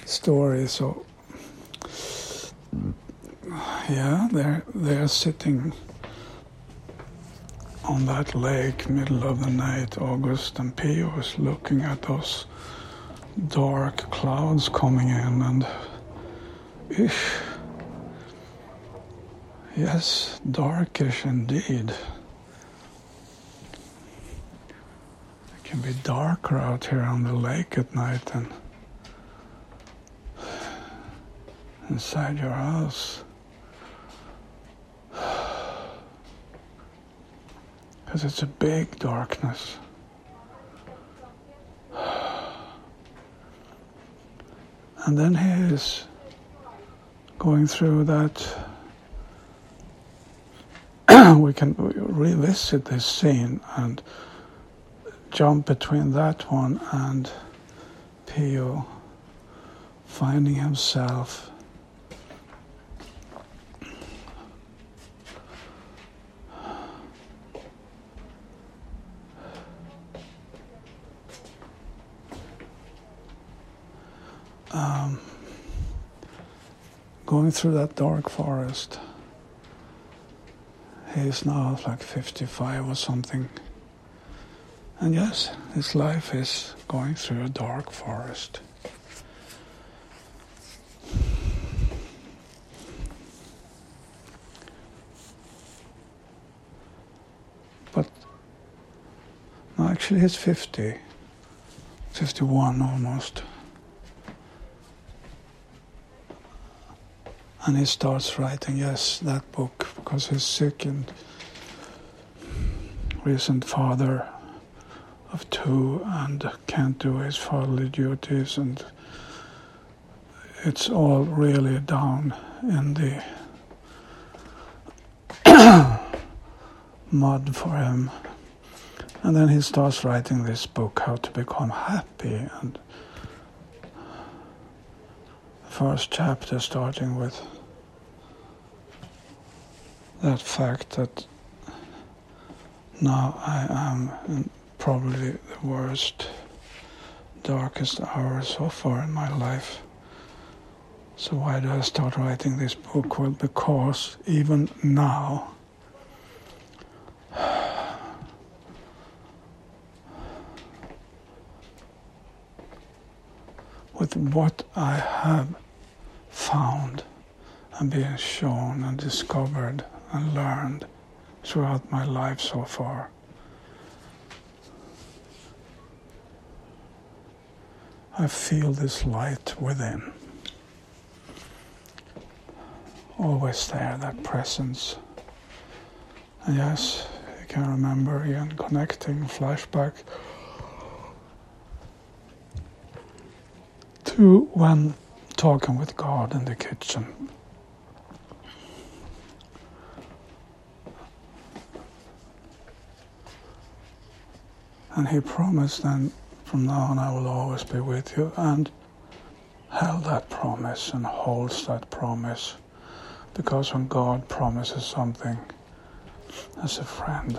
story. So, yeah, they're sitting on that lake, middle of the night, August, and Pio is looking at those dark clouds coming in, and yes, darkish indeed. It can be darker out here on the lake at night than inside your house. Because it's a big darkness. And then he is going through that. We can revisit this scene and jump between that one and Pio finding himself going through that dark forest. He's now like 55 or something. And yes, his life is going through a dark forest. But no, actually he's 50, 51 almost. And he starts writing, yes, that book, because he's sick and recent father of 2 and can't do his fatherly duties, and it's all really down in the mud for him. And then he starts writing this book, How to Become Happy, and the first chapter starting with that fact that now I am in probably the worst, darkest hour so far in my life. So why do I start writing this book? Well, because even now, with what I have found and been shown and discovered and learned throughout my life so far, I feel this light within. Always there, that presence. And yes, you can remember again connecting flashback to when talking with God in the kitchen. And he promised then, from now on I will always be with you, and held that promise and holds that promise. Because when God promises something as a friend,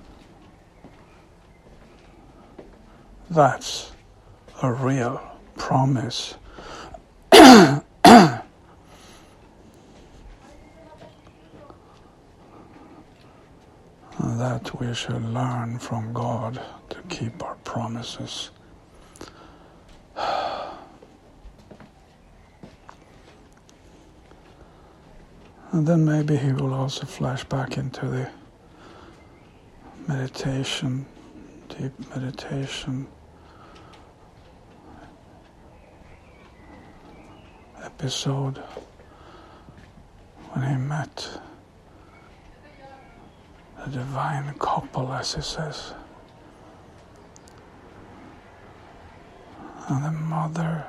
that's a real promise. That we should learn from God to keep our promises. And then maybe he will also flash back into the meditation, deep meditation episode when he met the divine couple, as he says, and the mother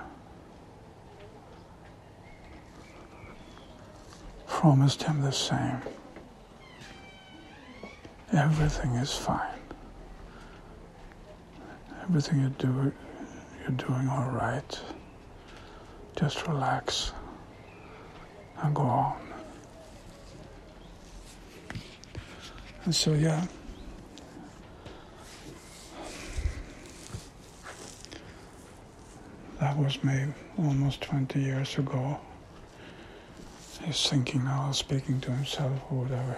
promised him the same. Everything is fine. Everything you do, you're doing all right. Just relax and go on. And so, yeah, that was made almost 20 years ago. He's thinking now, speaking to himself or whatever.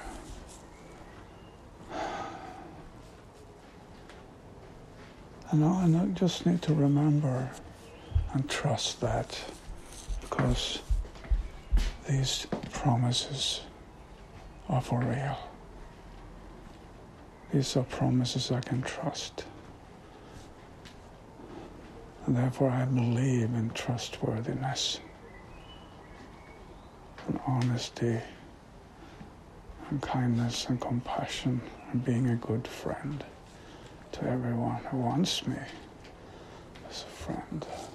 And I just need to remember and trust that, because these promises are for real. These are promises I can trust. And therefore I believe in trustworthiness and honesty and kindness and compassion and being a good friend to everyone who wants me as a friend.